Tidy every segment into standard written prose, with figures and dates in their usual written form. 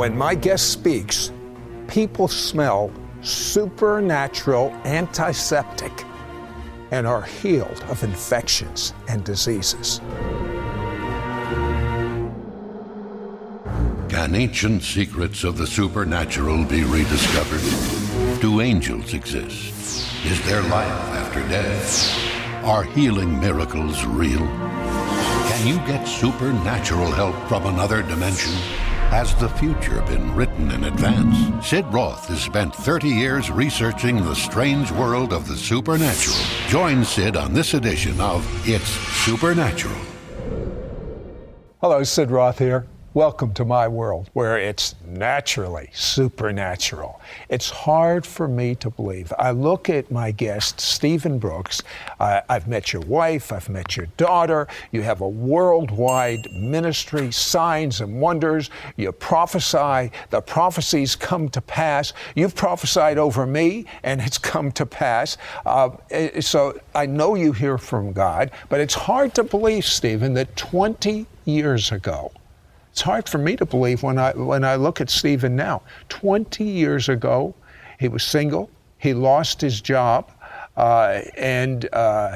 When my guest speaks, people smell supernatural antiseptic and are healed of infections and diseases. Can ancient secrets of the supernatural be rediscovered? Do angels exist? Is there life after death? Are healing miracles real? Can you get supernatural help from another dimension? Has the future been written in advance? Sid Roth has spent 30 years researching the strange world of the supernatural. Join Sid on this edition of It's Supernatural. Hello, Sid Roth here. Welcome to my world, where it's naturally supernatural. It's hard for me to believe. I look at my guest, Stephen Brooks. I've met your wife. I've met your daughter. You have a worldwide ministry, signs and wonders. You prophesy. The prophecies come to pass. You've prophesied over me, and it's come to pass. So I know you hear from God, but it's hard to believe, Stephen, that 20 years ago, it's hard for me to believe when I look at Stephen now. 20 years ago, he was single. He lost his job, and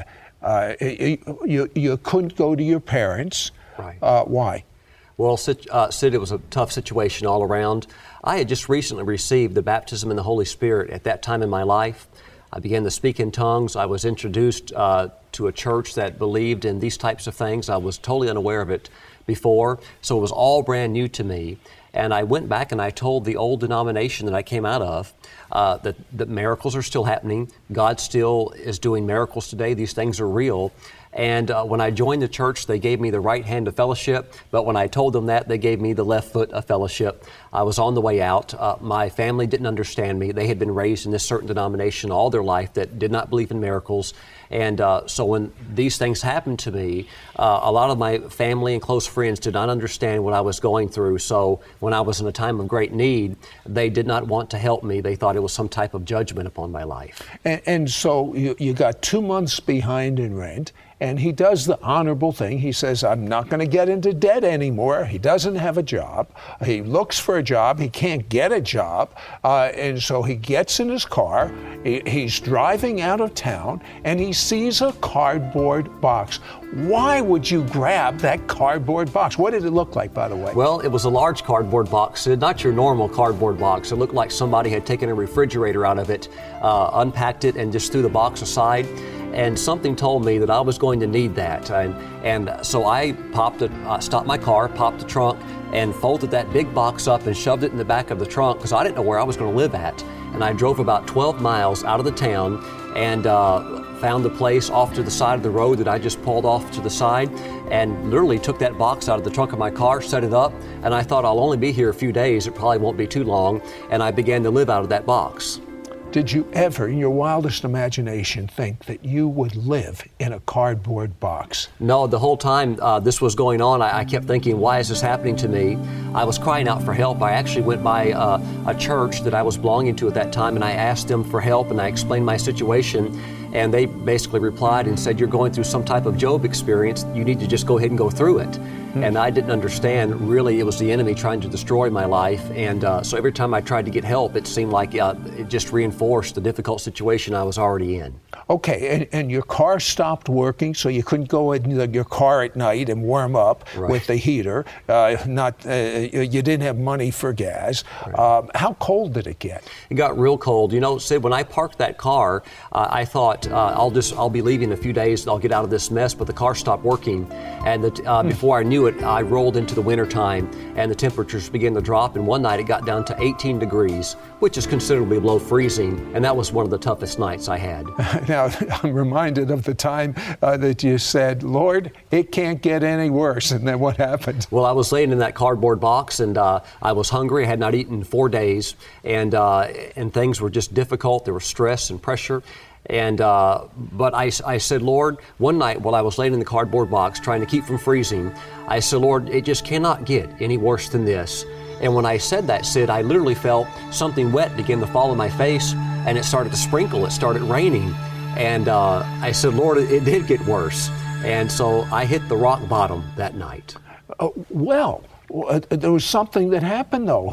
you couldn't go to your parents. Right. Why? Well, Sid, it was a tough situation all around. I had just recently received the baptism in the Holy Spirit at that time in my life. I began to speak in tongues. I was introduced to a church that believed in these types of things. I was totally unaware of it before, so it was all brand new to me. And I went back and I told the old denomination that I came out of that miracles are still happening. God still is doing miracles today. These things are real. And when I joined the church, they gave me the right hand of fellowship. But when I told them that, they gave me the left foot of fellowship. I was on the way out. My family didn't understand me. They had been raised in this certain denomination all their life that did not believe in miracles. And so when these things happened to me, a lot of my family and close friends did not understand what I was going through. So when I was in a time of great need, they did not want to help me. They thought it was some type of judgment upon my life. And so you got 2 months behind in rent. And he does the honorable thing. He says, I'm not going to get into debt anymore. He doesn't have a job. He looks for a job. He can't get a job. And so he gets in his car. He's driving out of town, and he sees a cardboard box. Why would you grab that cardboard box? What did it look like, by the way? Well, it was a large cardboard box, not your normal cardboard box. It looked like somebody had taken a refrigerator out of it, unpacked it, and just threw the box aside. And something told me that I was going to need that. And so I stopped my car, popped the trunk, and folded that big box up and shoved it in the back of the trunk because I didn't know where I was going to live at. And I drove about 12 miles out of the town and found a place off to the side of the road that I just pulled off to the side and literally took that box out of the trunk of my car, set it up, and I thought I'll only be here a few days. It probably won't be too long. And I began to live out of that box. Did you ever, in your wildest imagination, think that you would live in a cardboard box? No, the whole time this was going on, I kept thinking, why is this happening to me? I was crying out for help. I actually went by a church that I was belonging to at that time, and I asked them for help, and I explained my situation. And they basically replied and said, you're going through some type of Job experience. You need to just go ahead and go through it. And I didn't understand, really, it was the enemy trying to destroy my life. And so every time I tried to get help, it seemed like it just reinforced the difficult situation I was already in. Okay, and your car stopped working, so you couldn't go in your car at night and warm up with the heater. You didn't have money for gas. Right. How cold did it get? It got real cold. You know, Sid, when I parked that car, I thought I'll be leaving in a few days. I'll get out of this mess, but the car stopped working. And before I knew it, I rolled into the winter time, and the temperatures began to drop. And one night it got down to 18 degrees, which is considerably below freezing. And that was one of the toughest nights I had. Now, I'm reminded of the time that you said, Lord, it can't get any worse. And then what happened? Well, I was laying in that cardboard box, and I was hungry. I had not eaten in 4 days, and things were just difficult. There was stress and pressure. But I said, Lord, one night while I was laying in the cardboard box trying to keep from freezing, I said, Lord, it just cannot get any worse than this. And when I said that, Sid, I literally felt something wet begin to fall on my face, and it started to sprinkle. It started raining. And I said, Lord, it did get worse. And so I hit the rock bottom that night. Well, there was something that happened, though.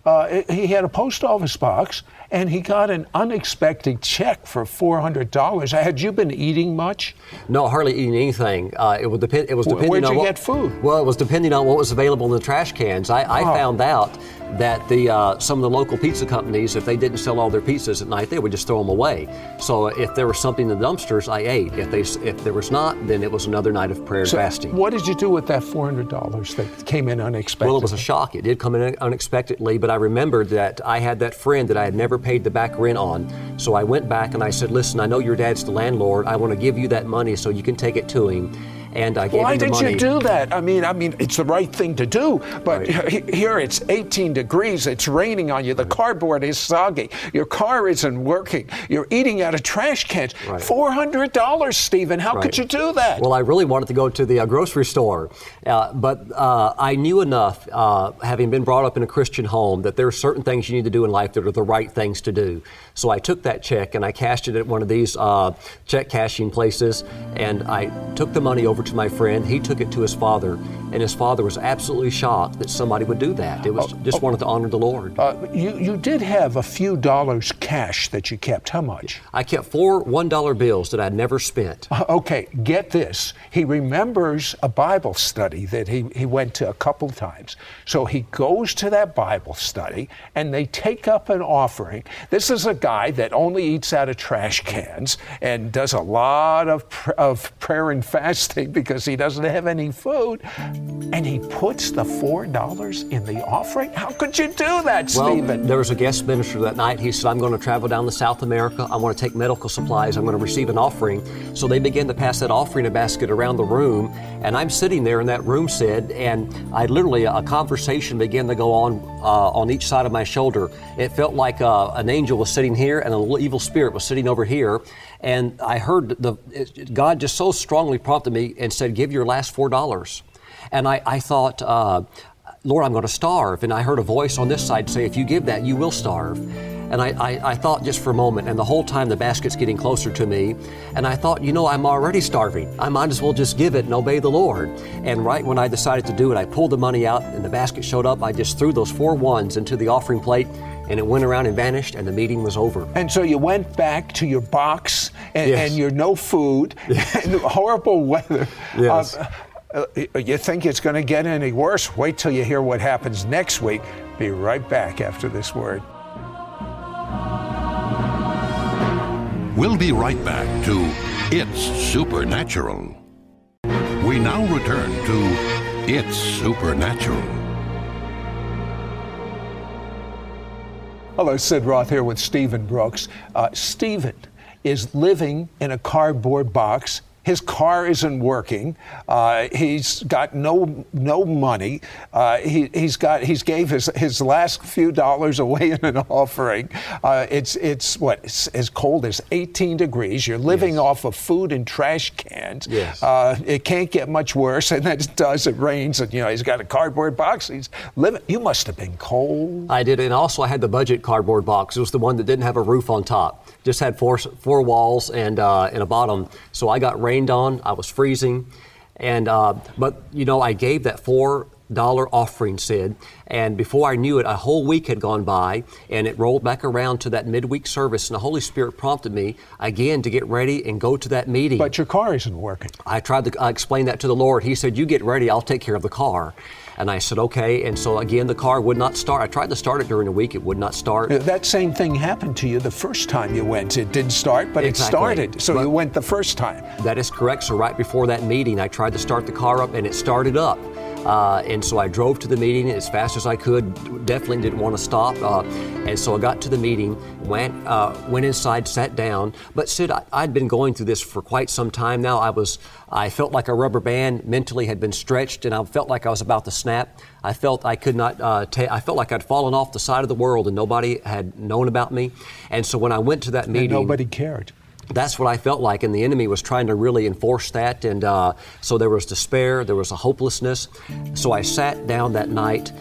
he had a post office box, and he got an unexpected check for $400. Had you been eating much? No, hardly eating anything. It was depending Where'd on you get food? Well, it was depending on what was available in the trash cans. I found out that some of the local pizza companies, if they didn't sell all their pizzas at night, they would just throw them away. So if there was something in the dumpsters, I ate. If there was not, then it was another night of prayer and fasting. What did you do with that $400 that came in unexpectedly? Well, it was a shock. It did come in unexpectedly, but I remembered that I had that friend that I had never paid the back rent on. So I went back and I said, listen, I know your dad's the landlord. I want to give you that money so you can take it to him. And I gave him the money. Why did you do that? I mean, it's the right thing to do, but here it's 18 degrees, it's raining on you, the cardboard is soggy, your car isn't working, you're eating out of trash cans. Right. $400, Stephen, how could you do that? Well, I really wanted to go to the grocery store, but I knew enough, having been brought up in a Christian home, that there are certain things you need to do in life that are the right things to do. So I took that check and I cashed it at one of these check cashing places, and I took the money over to my friend. He took it to his father, and his father was absolutely shocked that somebody would do that. It was just wanted to honor the Lord. You did have a few dollars cash that you kept. How much? I kept 4 $1 bills that I'd never spent. Okay, get this. He remembers a Bible study that he went to a couple times. So he goes to that Bible study, and they take up an offering. This is a guy that only eats out of trash cans and does a lot of prayer and fasting because he doesn't have any food, and he puts the $4 in the offering? How could you do that, Stephen? Well, there was a guest minister that night. He said, I'm going to travel down to South America. I want to take medical supplies. I'm going to receive an offering. So they began to pass that offering basket around the room, and I'm sitting there in that room, Sid, and I literally, a conversation began to go on each side of my shoulder. It felt like an angel was sitting here and an evil spirit was sitting over here. And I heard God just so strongly prompted me and said, give your last $4. And I thought, Lord, I'm going to starve. And I heard a voice on this side say, if you give that, you will starve. And I thought just for a moment, and the whole time the basket's getting closer to me, and I thought, I'm already starving. I might as well just give it and obey the Lord. And right when I decided to do it, I pulled the money out and the basket showed up. I just threw those 4 ones into the offering plate, and it went around and vanished, and the meeting was over. And so you went back to your box and your no food and horrible weather. Yes. You think it's going to get any worse? Wait till you hear what happens next week. Be right back after this word. We'll be right back to It's Supernatural. We now return to It's Supernatural. Hello, Sid Roth here with Stephen Brooks. Stephen is living in a cardboard box. His car isn't working. He's got no money. He's gave his last few dollars away in an offering. It's as cold as 18 degrees. You're living off of food and trash cans. Yes. It can't get much worse, and then it does. It rains, and he's got a cardboard box. He's living. You must have been cold. I did, and also I had the budget cardboard box. It was the one that didn't have a roof on top. Just had four walls and a bottom. So I got rained on. I was freezing, and but I gave that $4 offering, Sid, and before I knew it, a whole week had gone by, and it rolled back around to that midweek service, and the Holy Spirit prompted me again to get ready and go to that meeting. But your car isn't working. I tried to explain that to the Lord. He said, "You get ready. I'll take care of the car." And I said, okay. And so again, the car would not start. I tried to start it during the week. It would not start. That same thing happened to you the first time you went. It didn't start, but it started. So you went the first time. That is correct. So right before that meeting, I tried to start the car up, and it started up. And so I drove to the meeting as fast as I could. Definitely didn't want to stop. And so I got to the meeting, went inside, sat down. But Sid, I'd been going through this for quite some time now. I felt like a rubber band mentally had been stretched, and I felt like I was about to snap. I felt I could not. I felt like I'd fallen off the side of the world, and nobody had known about me. And so when I went to that meeting, and nobody cared. That's what I felt like, and the enemy was trying to really enforce that, and so there was despair, there was a hopelessness. So I sat down that night,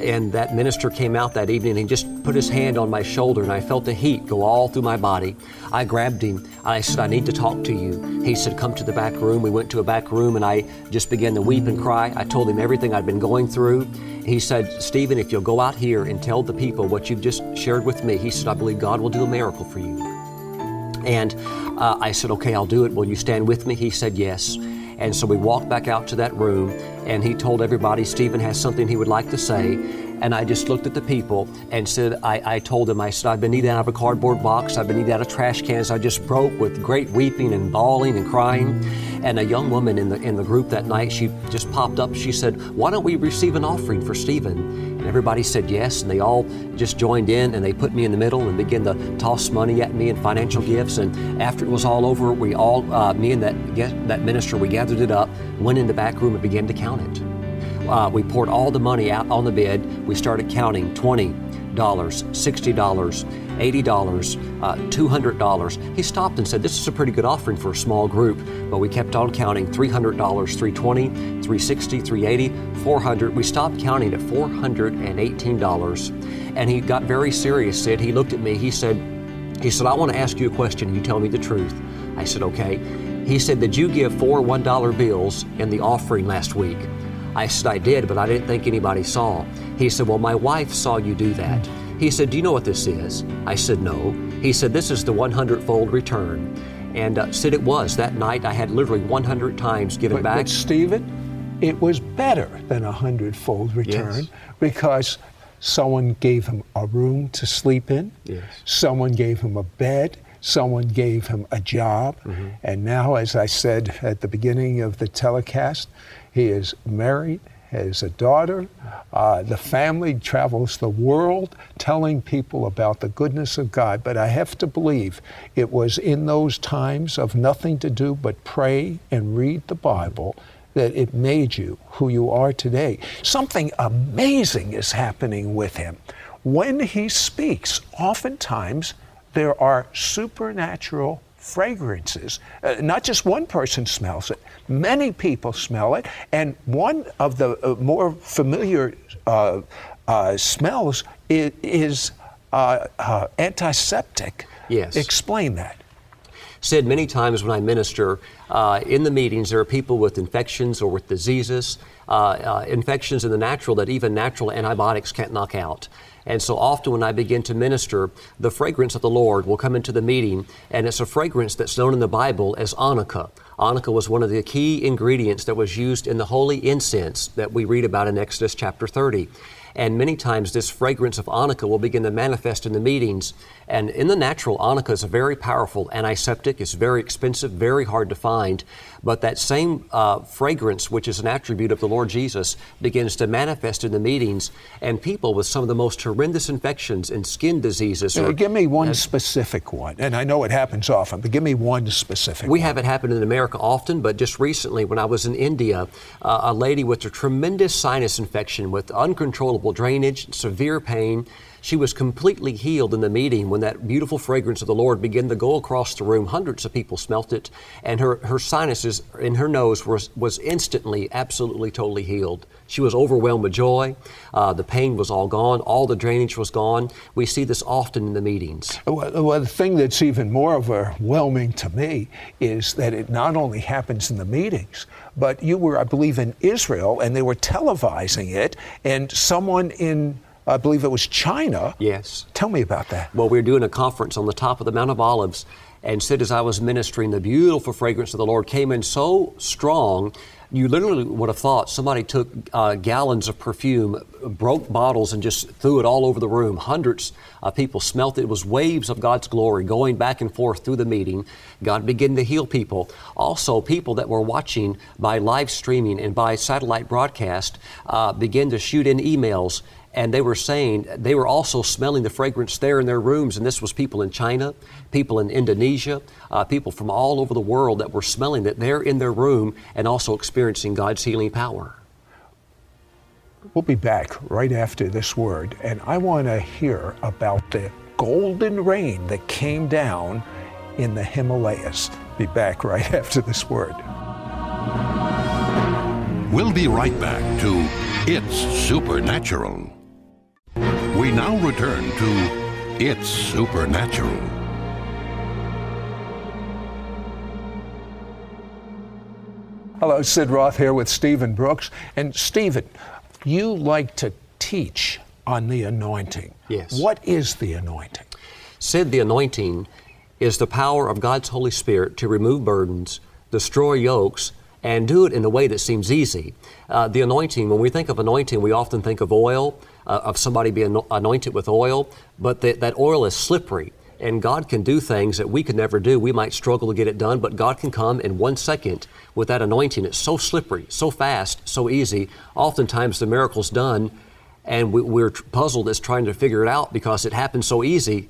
and that minister came out that evening and he just put his hand on my shoulder, and I felt the heat go all through my body. I grabbed him. I said, I need to talk to you. He said, come to the back room. We went to a back room, and I just began to weep and cry. I told him everything I'd been going through. He said, Stephen, if you'll go out here and tell the people what you've just shared with me, he said, I believe God will do a miracle for you. And I said, okay, I'll do it. Will you stand with me? He said, yes. And so we walked back out to that room, and he told everybody Stephen has something he would like to say. And I just looked at the people and said, I told them, I said, I've been eating out of a cardboard box. I've been eating out of trash cans. I just broke with great weeping and bawling and crying. And a young woman in the group that night, she just popped up. She said, why don't we receive an offering for Stephen? And everybody said yes, and they all just joined in, and they put me in the middle and began to toss money at me and financial gifts. And after it was all over, we all, me and that minister, we gathered it up, went in the back room and began to count it. We poured all the money out on the bed. We started counting $20, $60, $80, $200. He stopped and said, this is a pretty good offering for a small group. But we kept on counting $300, $320, $360, $380, $400. We stopped counting at $418. And he got very serious, Sid. He looked at me. He said, I want to ask you a question. You tell me the truth. I said, okay. He said, did you give 4 $1 bills in the offering last week? I said, I did, but I didn't think anybody saw. He said, well, my wife saw you do that. He said, do you know what this is? I said, no. He said, this is the 100-fold return. And Sid, it was. That night I had literally 100 times given back. But Stephen, it was better than 100-fold return, yes, because someone gave him a room to sleep in. Yes. Someone gave him a bed. Someone gave him a job. Mm-hmm. And now, as I said at the beginning of the telecast, he is married, has a daughter. The family travels the world telling people about the goodness of God. But I have to believe it was in those times of nothing to do but pray and read the Bible that it made you who you are today. Something amazing is happening with him. When he speaks, oftentimes there are supernatural fragrances. Not just one person smells it, many people smell it, and one of the more familiar smells is antiseptic. Yes. Explain that. Sid, many times when I minister in the meetings, there are people with infections or with diseases, infections in the natural that even natural antibiotics can't knock out. And so often when I begin to minister, the fragrance of the Lord will come into the meeting, and it's a fragrance that's known in the Bible as onycha. Onycha was one of the key ingredients that was used in the holy incense that we read about in Exodus chapter 30. And many times this fragrance of onycha will begin to manifest in the meetings. And in the natural, onycha is a very powerful antiseptic. It's very expensive, very hard to find. But that same fragrance, which is an attribute of the Lord Jesus, begins to manifest in the meetings. And people with some of the most horrendous infections and skin diseases. Give me one specific one. And I know it happens often, but give me one specific one. We have it happen in America often, but just recently when I was in India, a lady with a tremendous sinus infection with uncontrollable drainage, severe pain. She was completely healed in the meeting when that beautiful fragrance of the Lord began to go across the room. Hundreds of people smelt it, and her sinuses in her nose was instantly, absolutely, totally healed. She was overwhelmed with joy. The pain was all gone. All the drainage was gone. We see this often in the meetings. Well, the thing that's even more overwhelming to me is that it not only happens in the meetings, but you were, I believe, in Israel, and they were televising it, and someone in, I believe it was China. Yes. Tell me about that. Well, we were doing a conference on the top of the Mount of Olives, and Sid, as I was ministering, the beautiful fragrance of the Lord came in so strong, you literally would have thought somebody took gallons of perfume, broke bottles, and just threw it all over the room. Hundreds of people smelt it. It was waves of God's glory going back and forth through the meeting. God began to heal people. Also, people that were watching by live streaming and by satellite broadcast began to shoot in emails. And they were saying, they were also smelling the fragrance there in their rooms. And this was people in China, people in Indonesia, people from all over the world that were smelling it there in their room and also experiencing God's healing power. We'll be back right after this word. And I want to hear about the golden rain that came down in the Himalayas. Be back right after this word. We'll be right back to It's Supernatural. We now return to It's Supernatural. Hello, Sid Roth here with Stephen Brooks. And Stephen, you like to teach on the anointing. Yes. What is the anointing? Sid, the anointing is the power of God's Holy Spirit to remove burdens, destroy yokes, and do it in a way that seems easy. The anointing, when we think of anointing, we often think of oil, of somebody being anointed with oil, but that oil is slippery. And God can do things that we could never do. We might struggle to get it done, but God can come in 1 second with that anointing. It's so slippery, so fast, so easy. Oftentimes the miracle's done, and we're puzzled as trying to figure it out because it happens so easy.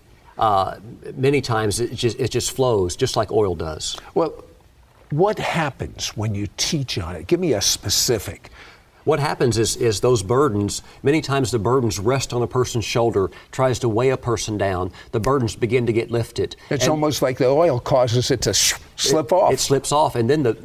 Many times it just flows, just like oil does. Well, what happens when you teach on it? Give me a specific. What happens is those burdens, many times the burdens rest on a person's shoulder, tries to weigh a person down. The burdens begin to get lifted. It's almost like the oil causes it to slip off. It slips off, and then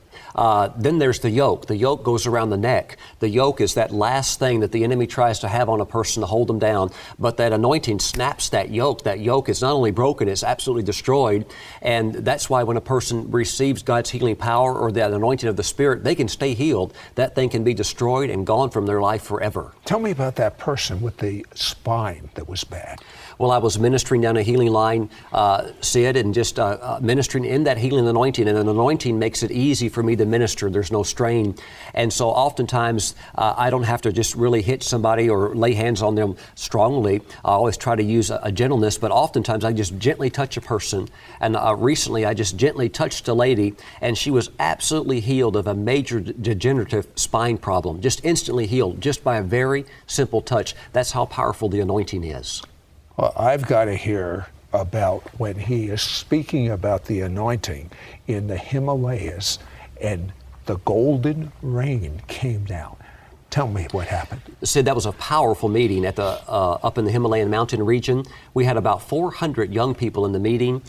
then there's the yoke. The yoke goes around the neck. The yoke is that last thing that the enemy tries to have on a person to hold them down. But that anointing snaps that yoke. That yoke is not only broken, it's absolutely destroyed. And that's why when a person receives God's healing power or that anointing of the Spirit, they can stay healed. That thing can be destroyed and gone from their life forever. Tell me about that person with the spine that was bad. Well, I was ministering down a healing line, Sid, and just ministering in that healing anointing. And an anointing makes it easy for me to minister. There's no strain. And so oftentimes I don't have to just really hit somebody or lay hands on them strongly. I always try to use a gentleness, but oftentimes I just gently touch a person. And recently I just gently touched a lady, and she was absolutely healed of a major degenerative spine problem. Just instantly healed, just by a very simple touch. That's how powerful the anointing is. Well, I've got to hear about when he is speaking about the anointing in the Himalayas and the golden rain came down. Tell me what happened. Sid, that was a powerful meeting at the up in the Himalayan mountain region. We had about 400 young people in the meeting,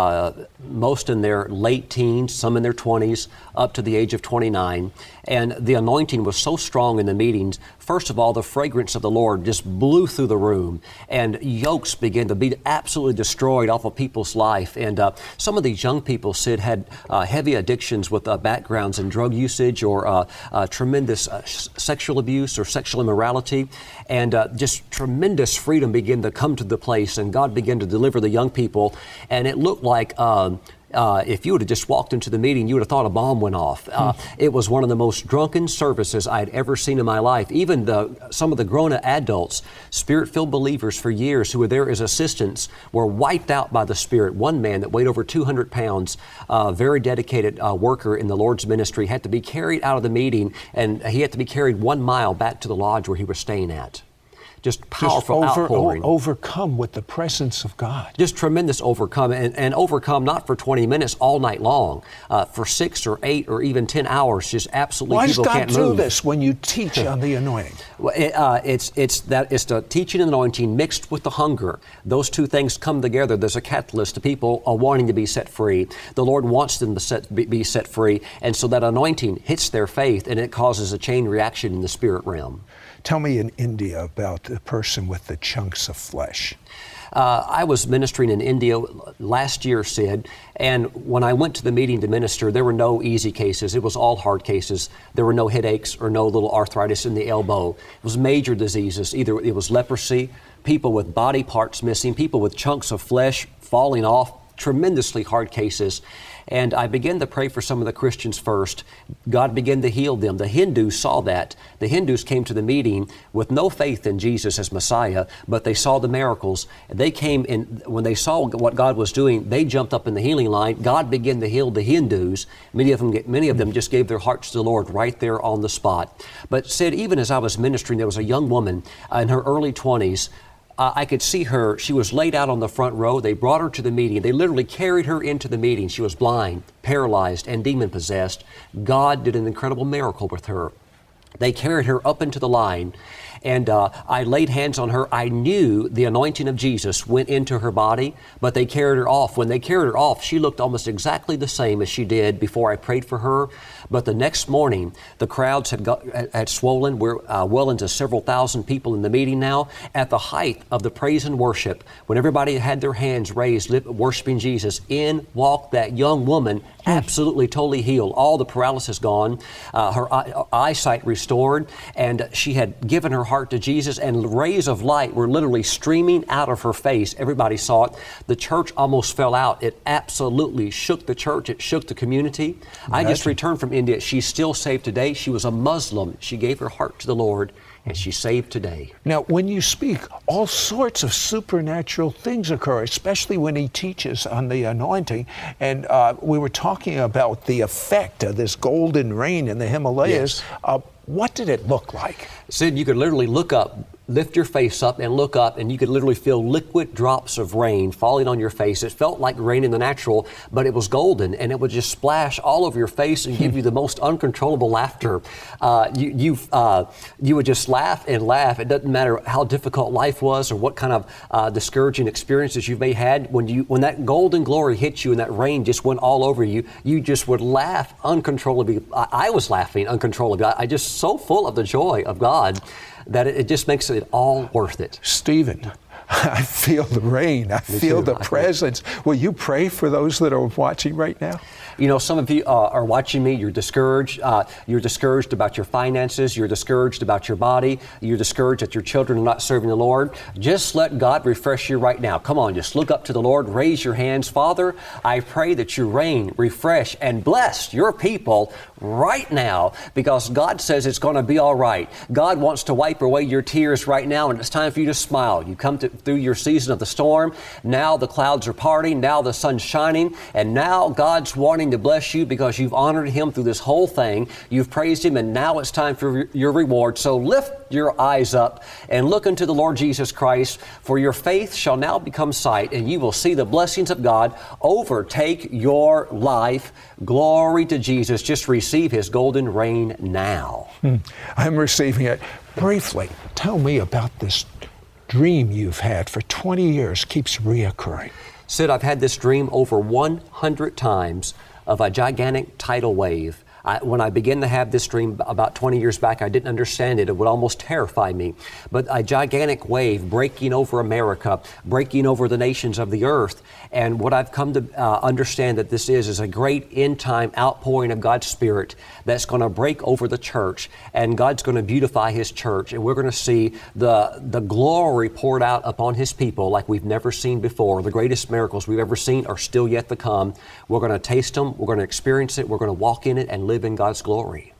most in their late teens, some in their 20s, up to the age of 29. And the anointing was so strong in the meetings. First of all, the fragrance of the Lord just blew through the room, and yokes began to be absolutely destroyed off of people's life. And some of these young people, Sid, had heavy addictions with backgrounds in drug usage or tremendous sexual abuse or sexual immorality, and just tremendous freedom began to come to the place, and God began to deliver the young people. And it looked like if you would have just walked into the meeting, you would have thought a bomb went off. It was one of the most drunken services I had ever seen in my life. Even some of the grown adults, Spirit-filled believers for years who were there as assistants, were wiped out by the Spirit. One man that weighed over 200 pounds, very dedicated worker in the Lord's ministry, had to be carried out of the meeting, and he had to be carried 1 mile back to the lodge where he was staying at. Just powerful outpouring. Overcome with the presence of God. Just tremendous overcome, and overcome not for 20 minutes all night long, for 6 or 8 or even 10 hours. Just absolutely, Why people does God can't do move. this when you teach on the anointing? Well, it's the teaching and anointing mixed with the hunger. Those two things come together. There's a catalyst to people wanting to be set free. The Lord wants them to be set free, and so that anointing hits their faith, and it causes a chain reaction in the spirit realm. Tell me in India about the person with the chunks of flesh. I was ministering in India last year, Sid, and when I went to the meeting to minister, there were no easy cases. It was all hard cases. There were no headaches or no little arthritis in the elbow. It was major diseases. Either it was leprosy, people with body parts missing, people with chunks of flesh falling off, tremendously hard cases. And I began to pray for some of the Christians first. God began to heal them. The Hindus saw that. The Hindus came to the meeting with no faith in Jesus as Messiah, but they saw the miracles. They came in, when they saw what God was doing, they jumped up in the healing line. God began to heal the Hindus. Many of them just gave their hearts to the Lord right there on the spot. But Sid, even as I was ministering, there was a young woman in her early 20s. I could see her. She was laid out on the front row. They brought her to the meeting. They literally carried her into the meeting. She was blind, paralyzed, and demon-possessed. God did an incredible miracle with her. They carried her up into the line, and I laid hands on her. I knew the anointing of Jesus went into her body, but they carried her off. When they carried her off, she looked almost exactly the same as she did before I prayed for her. But the next morning, the crowds had swollen. We're well into several thousand people in the meeting now. At the height of the praise and worship, when everybody had their hands raised, worshiping Jesus, in walked that young woman, absolutely totally healed. All the paralysis gone, her eyesight restored, and she had given her heart to Jesus, and rays of light were literally streaming out of her face. Everybody saw it. The church almost fell out. It absolutely shook the church. It shook the community. I just returned from India. She's still saved today. She was a Muslim. She gave her heart to the Lord, and she's saved today. Now, when you speak, all sorts of supernatural things occur, especially when he teaches on the anointing. And we were talking about the effect of this golden rain in the Himalayas. Yes. What did it look like? Sid, you could literally look up, lift your face up and look up, and you could literally feel liquid drops of rain falling on your face. It felt like rain in the natural, but it was golden, and it would just splash all over your face and give you the most uncontrollable laughter. You would just laugh and laugh. It doesn't matter how difficult life was or what kind of discouraging experiences you may had. When that golden glory hit you and that rain just went all over you, you just would laugh uncontrollably. I was laughing uncontrollably. I just so full of the joy of God that it just makes it all worth it. Stephen, I feel the rain. I feel the presence. Will you pray for those that are watching right now? You know, some of you are watching me. You're discouraged. You're discouraged about your finances. You're discouraged about your body. You're discouraged that your children are not serving the Lord. Just let God refresh you right now. Come on, just look up to the Lord. Raise your hands. Father, I pray that you reign, refresh, and bless your people right now, because God says it's going to be all right. God wants to wipe away your tears right now, and it's time for you to smile. You come through your season of the storm. Now the clouds are parting. Now the sun's shining. And now God's wanting to bless you because you've honored Him through this whole thing. You've praised Him, and now it's time for your reward. So lift your eyes up and look unto the Lord Jesus Christ, for your faith shall now become sight, and you will see the blessings of God overtake your life. Glory to Jesus. Just receive His golden rain now. I'm receiving it. Briefly, tell me about this dream you've had for 20 years, keeps reoccurring. Sid, I've had this dream over 100 times of a gigantic tidal wave. When I began to have this dream about 20 years back, I didn't understand it. It would almost terrify me. But a gigantic wave breaking over America, breaking over the nations of the earth. And what I've come to understand that this is a great end-time outpouring of God's Spirit that's going to break over the church. And God's going to beautify His church. And we're going to see the glory poured out upon His people like we've never seen before. The greatest miracles we've ever seen are still yet to come. We're going to taste them. We're going to experience it. We're going to walk in it and live in God's glory.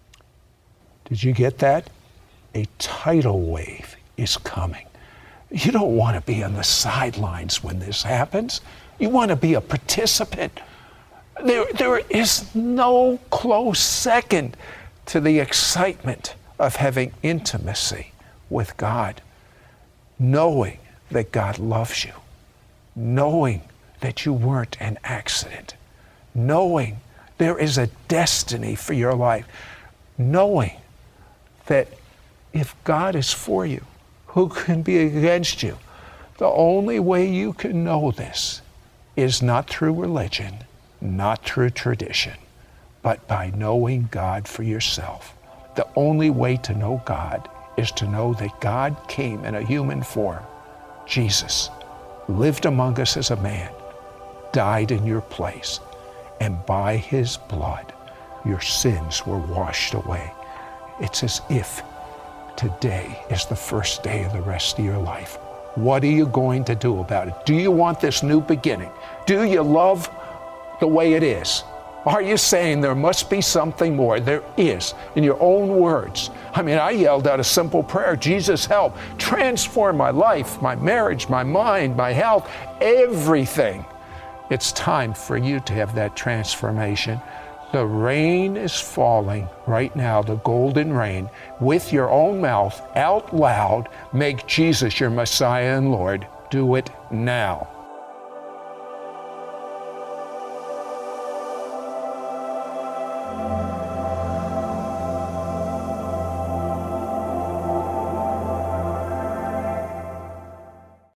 Did you get that? A tidal wave is coming. You don't want to be on the sidelines when this happens. You want to be a participant. There is no close second to the excitement of having intimacy with God, knowing that God loves you, knowing that you weren't an accident, knowing there is a destiny for your life, knowing that if God is for you, who can be against you? The only way you can know this is not through religion, not through tradition, but by knowing God for yourself. The only way to know God is to know that God came in a human form. Jesus lived among us as a man, died in your place, and by His blood, your sins were washed away. It's as if today is the first day of the rest of your life. What are you going to do about it? Do you want this new beginning? Do you love the way it is? Are you saying there must be something more? There is, in your own words. I mean, I yelled out a simple prayer: Jesus, help, transform my life, my marriage, my mind, my health, everything. It's time for you to have that transformation. The rain is falling right now, the golden rain. With your own mouth, out loud, make Jesus your Messiah and Lord. Do it now.